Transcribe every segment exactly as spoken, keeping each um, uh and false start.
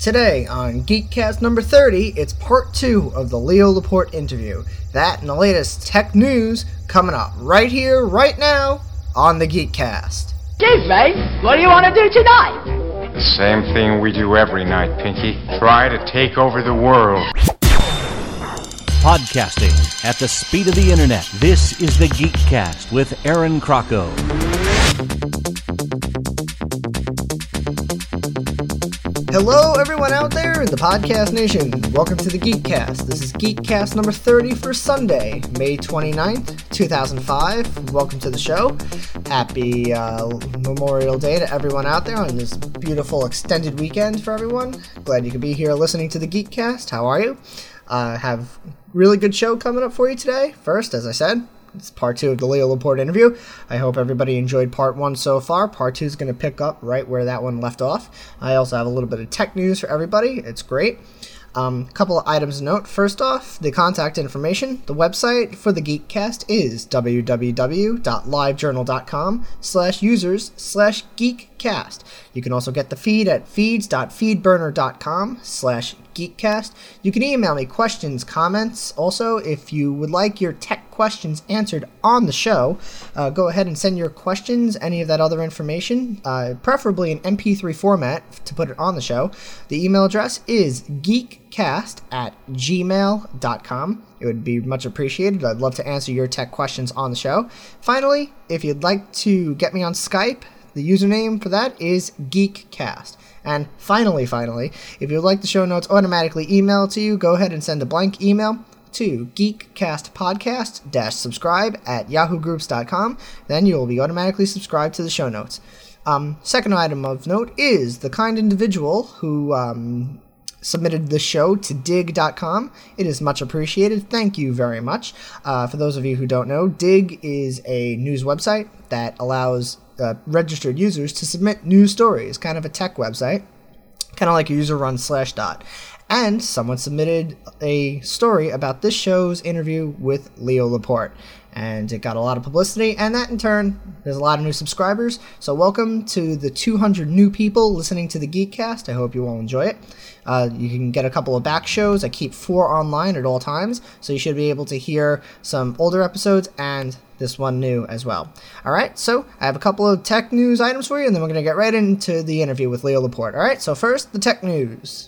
Today on Geekcast number thirty, it's part two of the Leo Laporte interview. That and the latest tech news coming up right here, right now, on the Geekcast. Gee, Ray, what do you want to do tonight? The same thing we do every night, Pinky. Try to take over the world. Podcasting at the speed of the internet. This is the Geekcast with Aaron Crocco. Hello, everyone out there in the podcast nation. Welcome to the Geekcast. This is Geekcast number thirty for Sunday, May twenty-ninth, two thousand five. Welcome to the show. Happy uh, Memorial Day to everyone out there on this beautiful extended weekend for everyone. Glad you could be here listening to the Geekcast. How are you? Uh, have really good show coming up for you today. First, as I said, it's part two of the Leo Laporte interview. I hope everybody enjoyed part one so far. Part two is going to pick up right where that one left off. I also have a little bit of tech news for everybody. It's great. A um, couple of items to note. First off, the contact information. The website for the Geekcast is www.livejournal.com slash users slash geekcast. You can also get the feed at feeds.feedburner.com slash geekcast. You can email me questions, comments. Also, if you would like your tech questions answered on the show, uh, go ahead and send your questions, any of that other information, uh, preferably in M P three format to put it on the show. The email address is geekcast at gmail dot com. It would be much appreciated. I'd love to answer your tech questions on the show. Finally, if you'd like to get me on Skype, the username for that is Geekcast. And finally, finally, if you'd like the show notes automatically emailed to you, go ahead and send a blank email to geekcastpodcast-subscribe at yahoo groups dot com. Then you will be automatically subscribed to the show notes. Um, second item of note is the kind individual who um, submitted the show to dig dot com. It is much appreciated. Thank you very much. Uh, for those of you who don't know, Dig is a news website that allows uh, registered users to submit news stories, kind of a tech website, kind of like a user-run slash dot. And someone submitted a story about this show's interview with Leo Laporte. And it got a lot of publicity, and that in turn, there's a lot of new subscribers. So welcome to the two hundred new people listening to the Geekcast. I hope you all enjoy it. Uh, you can get a couple of back shows. I keep four online at all times, so you should be able to hear some older episodes and this one new as well. Alright, so I have a couple of tech news items for you, and then we're going to get right into the interview with Leo Laporte. Alright, so first, the tech news.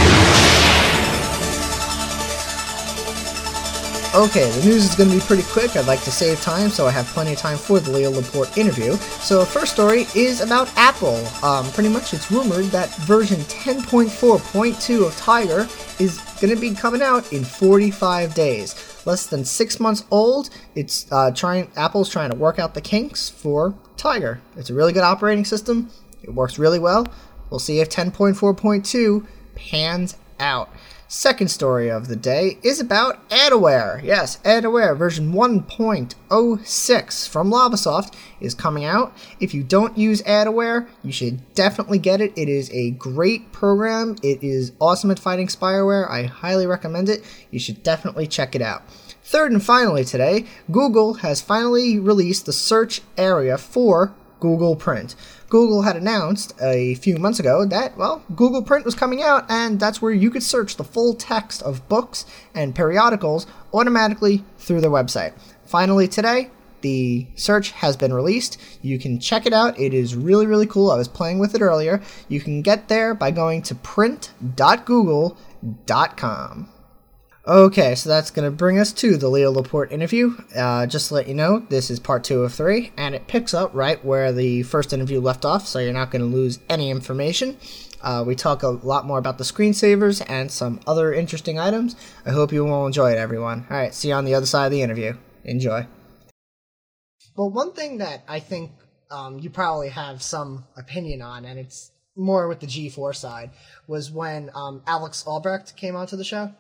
Okay, the news is going to be pretty quick. I'd like to save time, so I have plenty of time for the Leo Laporte interview. So, first story is about Apple. Um, pretty much, it's rumored that version ten point four point two of Tiger is going to be coming out in forty-five days. Less than six months old. It's uh, trying. Apple's trying to work out the kinks for Tiger. It's a really good operating system. It works really well. We'll see if ten point four point two pans out. Second story of the day is about AdAware. Yes, AdAware version one point oh six from Lavasoft is coming out. If you don't use AdAware, you should definitely get it. It is a great program. It is awesome at fighting spyware. I highly recommend it. You should definitely check it out. Third and finally today, Google has finally released the search area for Google Print. Google had announced a few months ago that, well, Google Print was coming out, and that's where you could search the full text of books and periodicals automatically through their website. Finally today, the search has been released. You can check it out. It is really, really cool. I was playing with it earlier. You can get there by going to print dot google dot com. Okay, so that's going to bring us to the Leo Laporte interview. Uh, just to let you know, this is part two of three, and it picks up right where the first interview left off, so you're not going to lose any information. Uh, we talk a lot more about the screensavers and some other interesting items. I hope you will enjoy it, everyone. All right, see you on the other side of the interview. Enjoy. Well, one thing that I think um, you probably have some opinion on, and it's more with the G four side, was when um, Alex Albrecht came onto the show.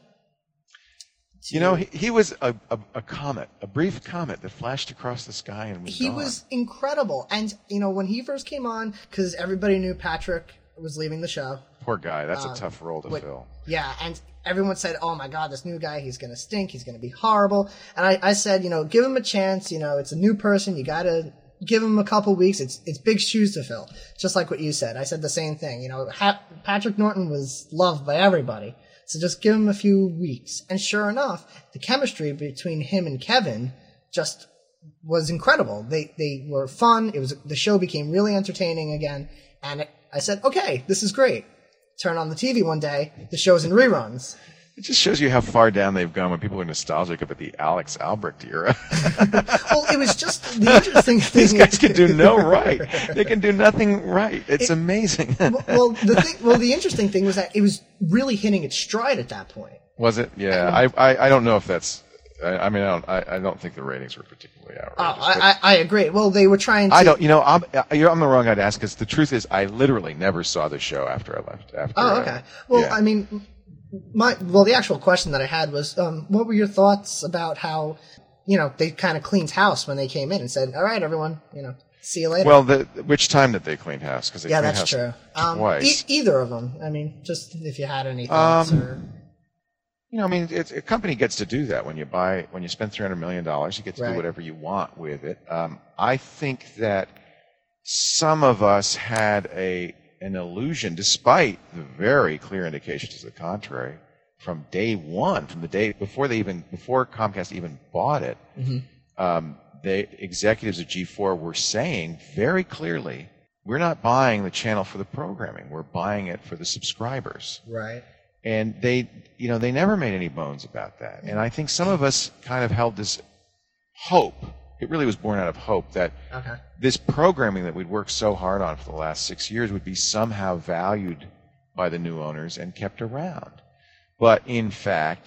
You know, he, he was a, a, a comet, a brief comet that flashed across the sky and was He gone. was incredible. And, you know, when he first came on, because everybody knew Patrick was leaving the show. Poor guy. That's um, a tough role to what, fill. Yeah, and everyone said, oh my god, this new guy, he's going to stink, he's going to be horrible. And I, I said, you know, give him a chance. You know, it's a new person. You got to give him a couple weeks. It's it's big shoes to fill, just like what you said. I said the same thing. You know, ha- Patrick Norton was loved by everybody, so just give him a few weeks. And sure enough, the chemistry between him and Kevin just was incredible. They they were fun. It was the show became really entertaining again, and it, I said, okay, this is great. Turn on the T V one day, the show's in reruns. It just shows you how far down they've gone when people are nostalgic about the Alex Albrecht era. Well, it was just the interesting thing. These guys can do no right. They can do nothing right. It's it, amazing. well, well, the thing, well, the interesting thing was that it was really hitting its stride at that point. Was it? Yeah, I I, I don't know if that's. I, I mean, I don't. I, I don't think the ratings were particularly outrageous. Oh, I, I, I agree. Well, they were trying to. I don't. You know, I'm. You're, I'm the wrong guy to ask because the truth is, I literally never saw the show after I left. After. Oh, okay. Uh, well, yeah. I mean. My well, the actual question that I had was, um, what were your thoughts about how, you know, they kind of cleaned house when they came in and said, "All right, everyone, you know, see you later." Well, the, which time did they clean house? Because yeah, cleaned that's house true. Um, twice. E- either of them. I mean, just if you had any thoughts Um, or. You know, I mean, it's, a company gets to do that when you buy when you spend three hundred million dollars. You get to Right. do whatever you want with it. Um, I think that some of us had a an illusion, despite the very clear indications to the contrary. From day one, from the day before they even before Comcast even bought it, Mm-hmm. um, the executives of G four were saying very clearly, "We're not buying the channel for the programming. We're buying it for the subscribers." Right. And they, you know, they never made any bones about that. And I think some of us kind of held this hope. It really was born out of hope that Okay. this programming that we'd worked so hard on for the last six years would be somehow valued by the new owners and kept around. But in fact,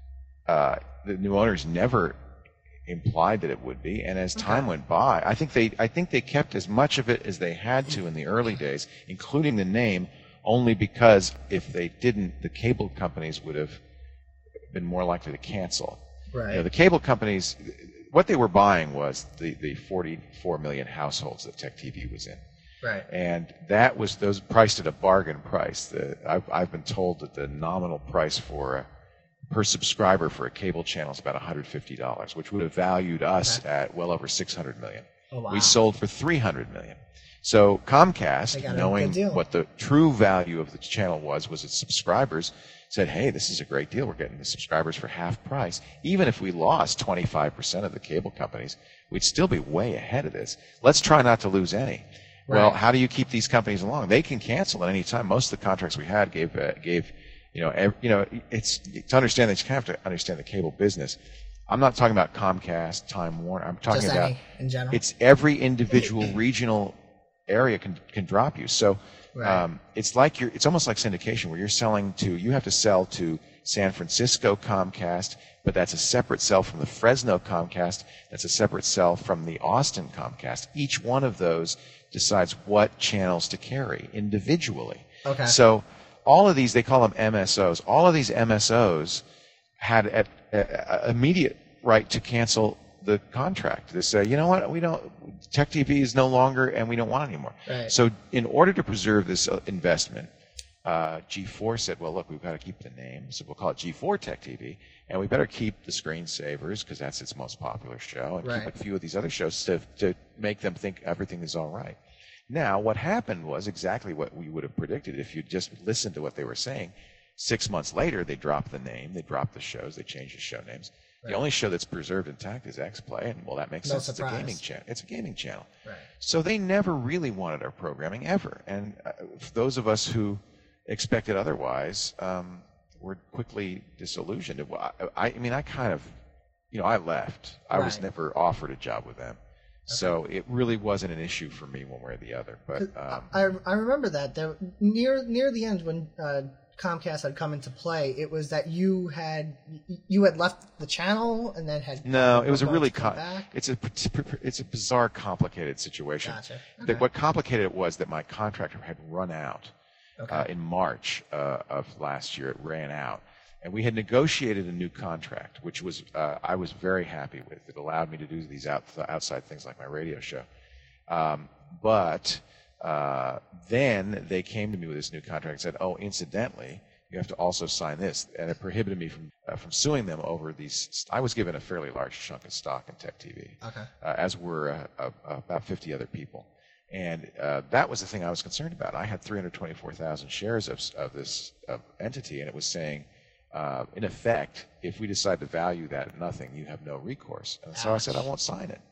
uh, the new owners never implied that it would be. And as time went by, I think they, I think they kept as much of it as they had to in the early days, including the name, only because if they didn't, the cable companies would have been more likely to cancel. Right. You know, the cable companies, what they were buying was the, the forty-four million households that Tech T V was in. Right. And that was those priced at a bargain price. The, I've, I've been told that the nominal price for a, per subscriber for a cable channel is about one hundred fifty dollars, which would have valued us Okay. at well over six hundred million dollars. Oh, wow. We sold for three hundred million dollars. So They Comcast, got a knowing good deal. what the true value of the channel was, was its subscribers, said, hey, this is a great deal. We're getting the subscribers for half price. Even if we lost twenty-five percent of the cable companies, we'd still be way ahead of this. Let's try not to lose any. Well, Right. how do you keep these companies along? They can cancel at any time. Most of the contracts we had gave, uh, gave, you know, ev- you know, it's to understand that you have to understand the cable business. I'm not talking about Comcast, Time Warner. I'm talking Just about any in general. it's every individual regional area can can drop you. So Right. um, it's like you're. It's almost like syndication where you're selling to. You have to sell to San Francisco Comcast, but that's a separate sell from the Fresno Comcast. That's a separate sell from the Austin Comcast. Each one of those decides what channels to carry individually. Okay. So all of these, they call them M S Os. All of these M S Os had a, a, a immediate right to cancel the contract. They say, you know what, we don't. Tech T V is no longer, and we don't want it anymore. Right. So in order to preserve this uh, investment, uh, G four said, well, look, we've got to keep the name, so we'll call it G four Tech T V, and we better keep the Screensavers because that's its most popular show, and Right. keep a few of these other shows to to make them think everything is all right. Now, what happened was exactly what we would have predicted if you just listened to what they were saying. Six months later, they dropped the name, they dropped the shows, they changed the show names. Right. The only show that's preserved intact is X-Play, and well, that makes No sense. surprise. It's a gaming channel. It's a gaming channel. Right. So they never really wanted our programming ever. And uh, for those of us who expected otherwise, um, were quickly disillusioned. It wa- I, I mean, I kind of, you know, I left. I was Right. never offered a job with them. So it really wasn't an issue for me one way or the other. But um, I I remember that there, near near the end when uh, Comcast had come into play, it was that you had you had left the channel and then had no, it was a were really going to com- come back. it's a it's a bizarre, complicated situation. Gotcha. The- Okay. what complicated it was that my contractor had run out Okay. uh, in March uh, of last year. It ran out, and we had negotiated a new contract, which was uh, I was very happy with. It allowed me to do these out, outside things like my radio show. Um, but uh, then they came to me with this new contract and said, "Oh, incidentally, you have to also sign this. And it prohibited me from uh, from suing them over these. I was given a fairly large chunk of stock in Tech T V, Okay. uh, as were uh, uh, about fifty other people. And uh, that was the thing I was concerned about. I had three hundred twenty-four thousand shares of, of this uh, entity, and it was saying, uh, in effect, if we decide to value that at nothing, you have no recourse. And so I said, I won't sign it.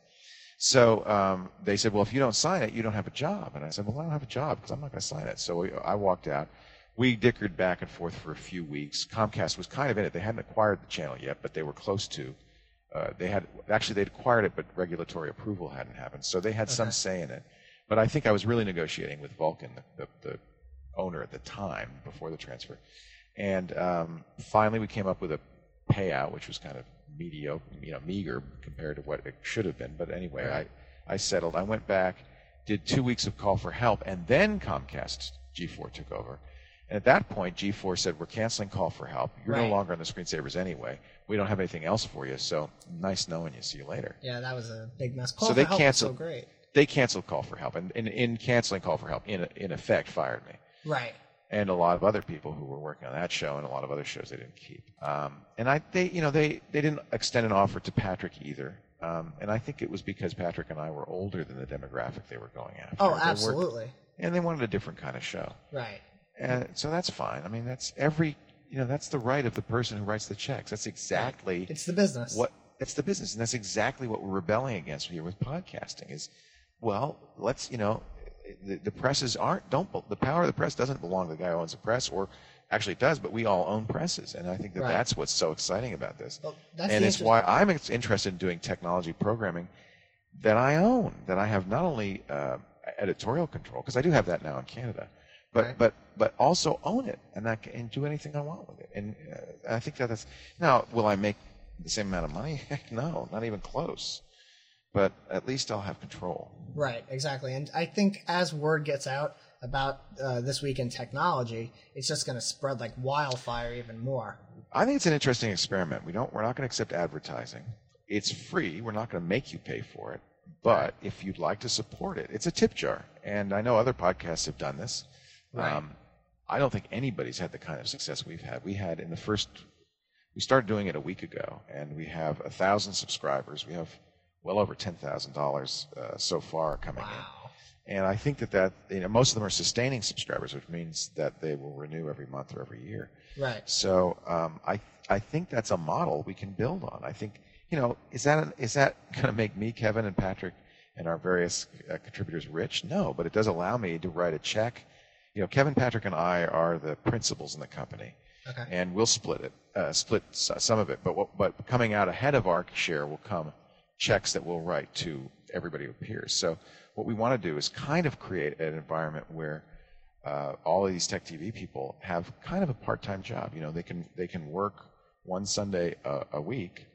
So um, they said, well, if you don't sign it, you don't have a job. And I said, well, I don't have a job because I'm not going to sign it. So we, I walked out. We dickered back and forth for a few weeks. Comcast was kind of in it. They hadn't acquired the channel yet, but they were close to. Uh, they had actually they'd acquired it, but regulatory approval hadn't happened. So they had okay. some say in it. But I think I was really negotiating with Vulcan, the, the, the owner at the time before the transfer. And um, finally, we came up with a payout, which was kind of mediocre, you know, meager compared to what it should have been. But anyway, right. I, I settled. I went back, did two weeks of call for help, and then Comcast G four took over. And at that point, G four said, we're canceling call for help. You're right. no longer on the screensavers anyway. We don't have anything else for you, so nice knowing you. See you later. Yeah, that was a big mess. Call so for they help canceled, was so great. They canceled call for help, and in, in canceling call for help, in, in effect, fired me. Right. And a lot of other people who were working on that show and a lot of other shows they didn't keep. Um, and I, they, you know, they, they didn't extend an offer to Patrick either. Um, and I think it was because Patrick and I were older than the demographic they were going after. Oh, They absolutely. were, and they wanted a different kind of show. Right. And so that's fine. I mean, that's every, you know, that's the right of the person who writes the checks. That's exactly it's the business. What it's the business, and that's exactly what we're rebelling against here with podcasting. Is well, let's you know, the, the presses aren't don't the power of the press doesn't belong to the guy who owns the press, or actually it does, but we all own presses, and I think that right. that's what's so exciting about this. Well, that's and the it's why I'm interested in doing technology programming that I own, that I have not only uh, editorial control, because I do have that now in Canada. But right. but but also own it and I can, and do anything I want with it. And uh, I think that that's now. Will I make the same amount of money? Heck no, not even close. But at least I'll have control. Right, exactly. And I think as word gets out about uh, This Week in Technology, it's just going to spread like wildfire even more. I think it's an interesting experiment. We don't. We're not going to accept advertising. It's free. We're not going to make you pay for it. But right. if you'd like to support it, it's a tip jar. And I know other podcasts have done this. Right. Um, I don't think anybody's had the kind of success we've had. We had in the first, we started doing it a week ago, and we have a thousand subscribers. We have well over ten thousand uh, dollars so far coming wow. in. And I think that that, you know, most of them are sustaining subscribers, which means that they will renew every month or every year. Right. So um, I I think that's a model we can build on. I think, you know, is that an, is that going to make me, Kevin, and Patrick and our various uh, contributors rich? No, but it does allow me to write a check. You know, Kevin, Patrick, and I are the principals in the company, okay. and we'll split it, uh, split some of it. But what, but coming out ahead of our share will come checks that we'll write to everybody who appears. So what we want to do is kind of create an environment where uh, all of these Tech T V people have kind of a part-time job. You know, they can they can work one Sunday a, a week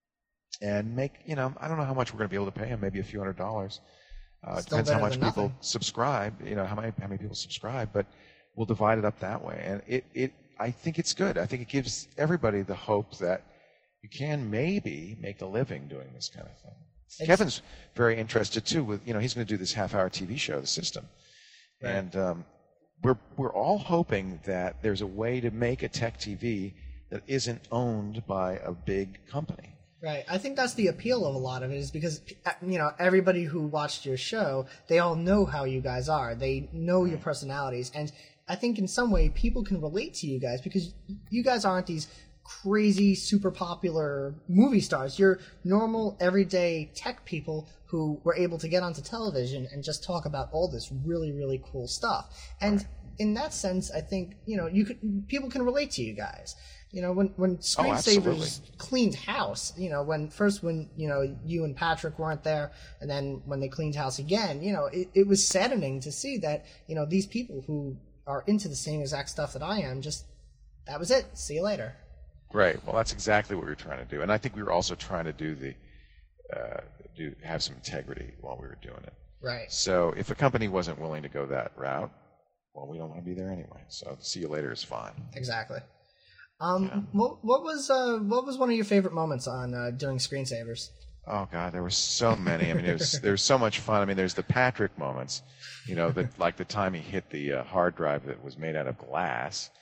and make. You know, I don't know how much we're going to be able to pay them. Maybe a few hundred dollars. Uh, it depends how much people nothing. subscribe, you know, how many how many people subscribe, but we'll divide it up that way. And it, it I think it's good. I think it gives everybody the hope that you can maybe make a living doing this kind of thing. It's, Kevin's very interested too with, you know, he's going to do this half hour T V show, The System. Right. And um, we're we're all hoping that there's a way to make a tech T V that isn't owned by a big company. Right. I think that's the appeal of a lot of it is because, you know, everybody who watched your show, they all know how you guys are. They know your personalities. And I think in some way people can relate to you guys because you guys aren't these crazy, super popular movie stars. You're normal, everyday tech people who were able to get onto television and just talk about all this really, really cool stuff. And in that sense, I think, you know, you could, people can relate to you guys. You know, when, when Screensavers oh, cleaned house, you know, when first when, you know, you and Patrick weren't there, and then when they cleaned house again, you know, it, it was saddening to see that, you know, these people who are into the same exact stuff that I am, just, that was it. See you later. Right. Well, that's exactly what we were trying to do. And I think we were also trying to do the, uh, do have some integrity while we were doing it. Right. So if a company wasn't willing to go that route, well, we don't want to be there anyway. So see you later is fine. Exactly. Um, yeah. what, what was uh, what was one of your favorite moments on uh, doing Screensavers? Oh God, there were so many. I mean, there's there's so much fun. I mean, there's the Patrick moments, you know, that like the time he hit the uh, hard drive that was made out of glass.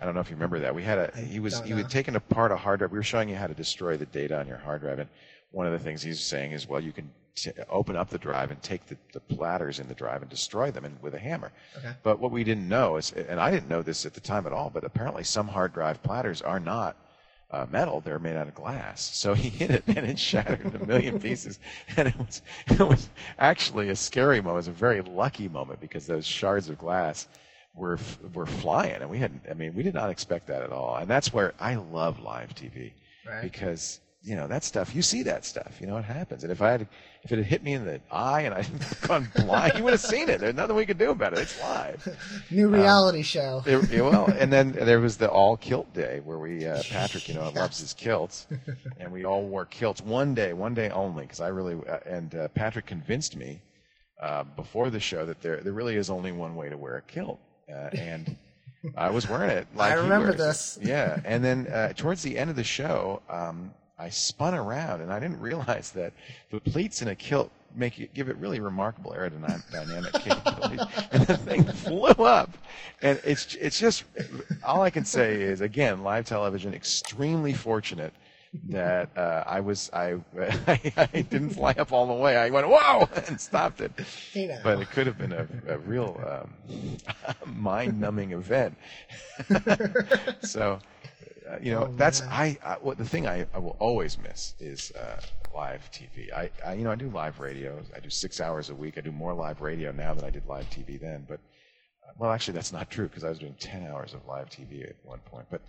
I don't know if you remember that. We had a I he was don't he know. was taking apart a hard drive. We were showing you how to destroy the data on your hard drive, and one of the things he's saying is, well, you can t- open up the drive and take the, the platters in the drive and destroy them and, with a hammer. Okay. But what we didn't know is, and I didn't know this at the time at all, but apparently some hard drive platters are not uh, metal; they're made out of glass. So he hit it, and it shattered in a million pieces. And it was it was actually a scary moment. It was a very lucky moment because those shards of glass were were flying, and we hadn't. I mean, we did not expect that at all. And that's where I love live T V, Right. because you know that stuff. You see that stuff. You know it happens. And if I had, if it had hit me in the eye and I'd gone blind, you would have seen it. There's nothing we could do about it. It's live. New reality show. It, it- well, and then there was the all kilt day where we uh, Patrick, you know, loves his kilts, and we all wore kilts one day, one day only, because I really uh, and uh, Patrick convinced me uh, before the show that there there really is only one way to wear a kilt, uh, and I was wearing it. Like I he remember wears it. this. Yeah, and then uh, towards the end of the show, um, I spun around, and I didn't realize that the pleats in a kilt make it give it really remarkable aerodynamic capabilities. And the thing flew up, and it's it's just all I can say is, again, live television, extremely fortunate that uh, I was I, I I didn't fly up all the way. I went whoa and stopped it. You know. But it could have been a, a real um, mind-numbing event. So. Uh, you know, Oh, that's man. I, I. What the thing I, I will always miss is uh, live T V. I, I, you know, I do live radio. I do six hours a week. I do more live radio now than I did live T V then. But uh, well, actually, that's not true because I was doing ten hours of live T V at one point. But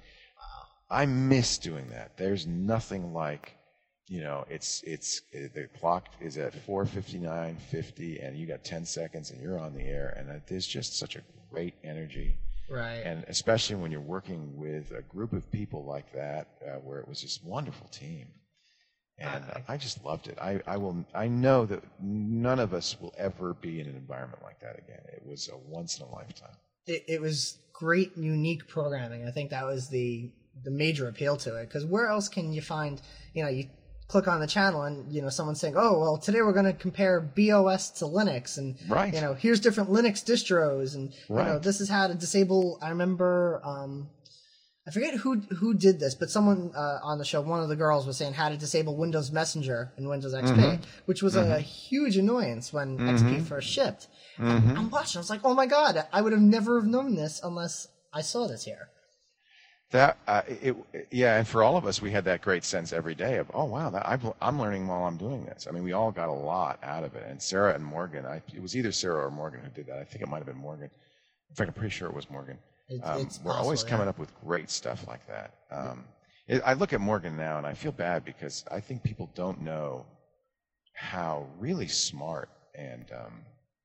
I miss doing that. There's nothing like, you know, it's it's uh, the clock is at four fifty-nine fifty, and you got ten seconds, and you're on the air, and uh, there's just such a great energy. Right. And especially when you're working with a group of people like that, uh, where it was this wonderful team, and uh, I just loved it. I, I will. I know that none of us will ever be in an environment like that again. It was a once in a lifetime. It, it was great, unique programming. I think that was the the major appeal to it. Because where else can you find? You know, you click on the channel and you know someone's saying, "Oh, well, today we're going to compare B O S to Linux," and Right. you know, here's different Linux distros, and you know, Right. this is how to disable. I remember, um, I forget who who did this, but someone uh, on the show, one of the girls was saying how to disable Windows Messenger in Windows X P, Mm-hmm. which was a huge annoyance when X P first shipped. And I'm watching, I was like, "Oh my god, I would have never have known this unless I saw this here." That uh, it, yeah, and for all of us, we had that great sense every day of, oh wow, that, I'm, I'm learning while I'm doing this. I mean, we all got a lot out of it. And Sarah and Morgan, I, it was either Sarah or Morgan who did that. I think it might have been Morgan. In fact, I'm pretty sure it was Morgan. It, Um, it's we're possible, always yeah. coming up with great stuff like that. Um, it, I look at Morgan now, and I feel bad because I think people don't know how really smart and um,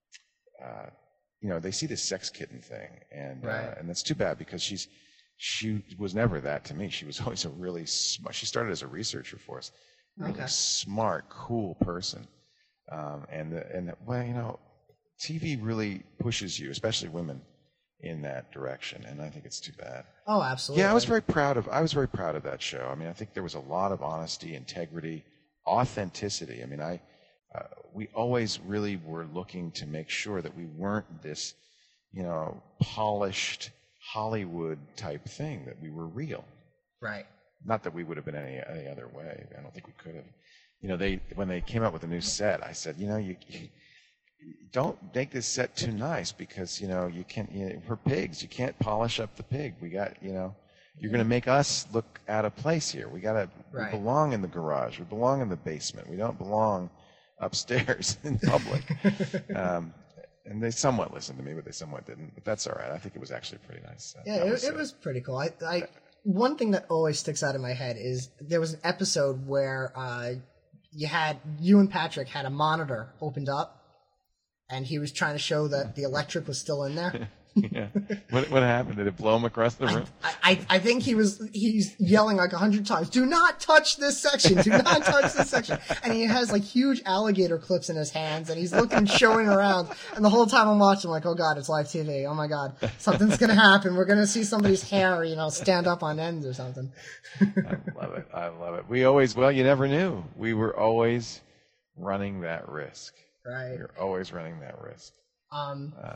uh, you know, they see this sex kitten thing, and Right. uh, and that's too bad because she's she was never that to me. She was always a really smart. She started as a researcher for us. Really Okay. smart, cool person, um, and the, and the, well, you know, T V really pushes you, especially women, in that direction, and I think it's too bad. Oh, absolutely. Yeah, I was very proud of. I was very proud of that show. I mean, I think there was a lot of honesty, integrity, authenticity. I mean, I uh, we always really were looking to make sure that we weren't this, you know, polished Hollywood type thing. That we were real. right. Not that we would have been any any other way. I don't think we could have. You know, they when they came out with a new set, I said, you know, you. you don't make this set too nice because you know you can't. You know, we're pigs. You can't polish up the pig. We got you know. You're going to make us look out of place here. We got to Right. we belong in the garage. We belong in the basement. We don't belong upstairs in public. um, and they somewhat listened to me, but they somewhat didn't. But that's all right. I think it was actually a pretty nice. Uh, Yeah, that it, was, it uh, was pretty cool. I, I one thing that always sticks out in my head is there was an episode where uh, you had you and Patrick had a monitor opened up, and he was trying to show that the electric was still in there. yeah. What what happened? Did it blow him across the room? I, I, I think he was he's yelling like a hundred times, "Do not touch this section! Do not touch this section!" And he has like huge alligator clips in his hands, and he's looking, showing around. And the whole time I'm watching, I'm like, "Oh God, it's live T V! Oh my God, something's gonna happen! We're gonna see somebody's hair, you know, stand up on ends or something." I love it. I love it. We always, well, you never knew. We were always running that risk. Right. We were always running that risk. Um. Uh,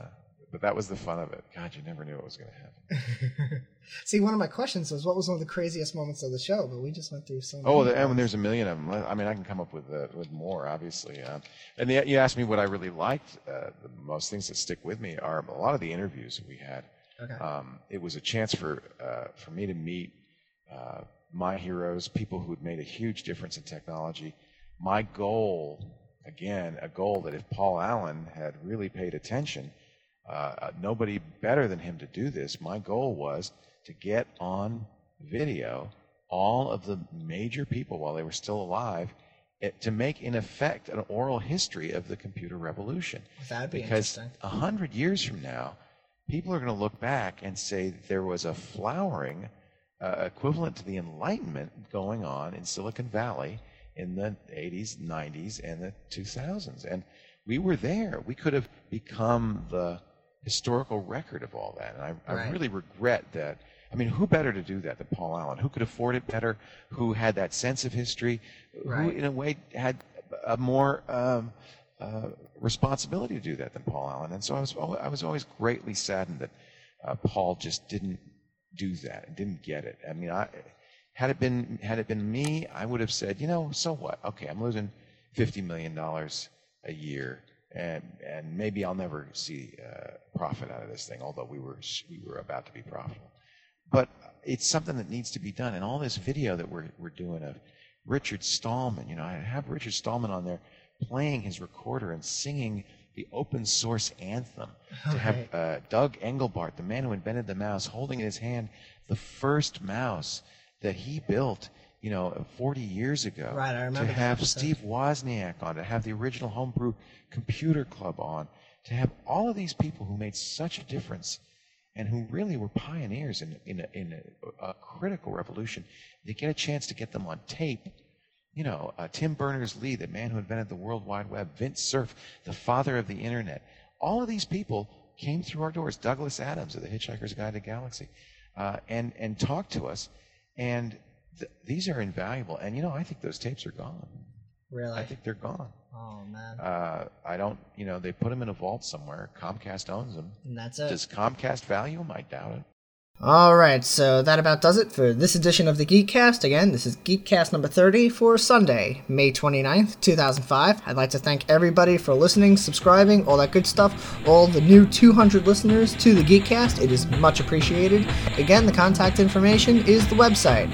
but that was the fun of it. God, you never knew what was going to happen. See, one of my questions was, what was one of the craziest moments of the show? But we just went through so many. Oh, the, and there's a million of them. I mean, I can come up with uh, with more, obviously. Uh, and the, you asked me what I really liked. Uh, the most things that stick with me are a lot of the interviews that we had. Okay. Um, it was a chance for uh, for me to meet uh, my heroes, people who had made a huge difference in technology. My goal, again, a goal that if Paul Allen had really paid attention, uh, nobody better than him to do this. My goal was to get on video all of the major people while they were still alive, it, to make, in effect, an oral history of the computer revolution. That'd be because interesting. a hundred years from now, people are going to look back and say there was a flowering uh, equivalent to the Enlightenment going on in Silicon Valley in the eighties, nineties, and the two thousands. And we were there. We could have become the historical record of all that. And I, Right. I really regret that. I mean, who better to do that than Paul Allen? Who could afford it better? Who had that sense of history? Who, Right. in a way, had a more um, uh, responsibility to do that than Paul Allen? And so I was, I was always greatly saddened that uh, Paul just didn't do that and didn't get it. I mean, I, had it been had it been me, I would have said, you know, so what? Okay, I'm losing fifty million dollars a year, and and maybe I'll never see uh, profit out of this thing. Although we were we were about to be profitable. But it's something that needs to be done. And all this video that we're we're doing of Richard Stallman, you know, I have Richard Stallman on there playing his recorder and singing the open source anthem. To have uh, Doug Engelbart, the man who invented the mouse, holding in his hand the first mouse that he built, you know, forty years ago. Right, I remember To that have episode. Steve Wozniak on, to have the original Homebrew Computer Club on, to have all of these people who made such a difference and who really were pioneers in, in, a, in a, a critical revolution, they get a chance to get them on tape. You know, uh, Tim Berners-Lee, the man who invented the World Wide Web, Vint Cerf, the father of the Internet. All of these people came through our doors. Douglas Adams of The Hitchhiker's Guide to the Galaxy, uh, and, and talked to us. And th- these are invaluable. And, you know, I think those tapes are gone. Really? I think they're gone. Oh, man. Uh, I don't, you know, they put them in a vault somewhere. Comcast owns them. And that's it. Does Comcast value them? I doubt it. Alright, so that about does it for this edition of the Geekcast. Again, this is Geekcast number thirty for Sunday, May twenty-ninth, two thousand five. I'd like to thank everybody for listening, subscribing, all that good stuff. All the new two hundred listeners to the Geekcast. It is much appreciated. Again, the contact information is the website,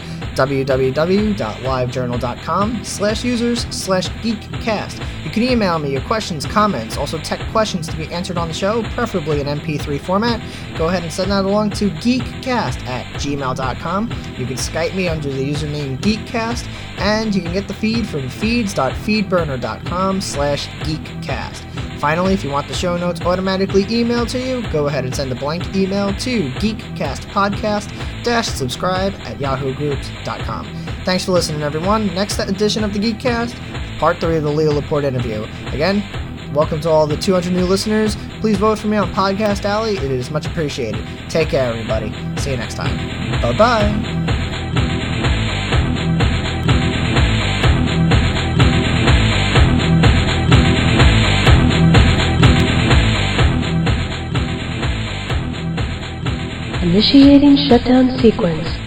www.livejournal.com slash users slash geekcast. You can email me your questions, comments, also tech questions to be answered on the show, preferably in M P three format. Go ahead and send that along to geekcast at gmail dot com. You can Skype me under the username Geekcast, and you can get the feed from feeds.feedburner.com slash geekcast. Finally, if you want the show notes automatically emailed to you, go ahead and send a blank email to geekcastpodcast-subscribe at yahoo groups dot com. Thanks for listening, everyone. Next edition of the Geekcast, part three of the Leo Laporte interview. Again, welcome to all the two hundred new listeners. Please vote for me on Podcast Alley. It is much appreciated. Take care, everybody. See you next time. Bye-bye. Initiating shutdown sequence.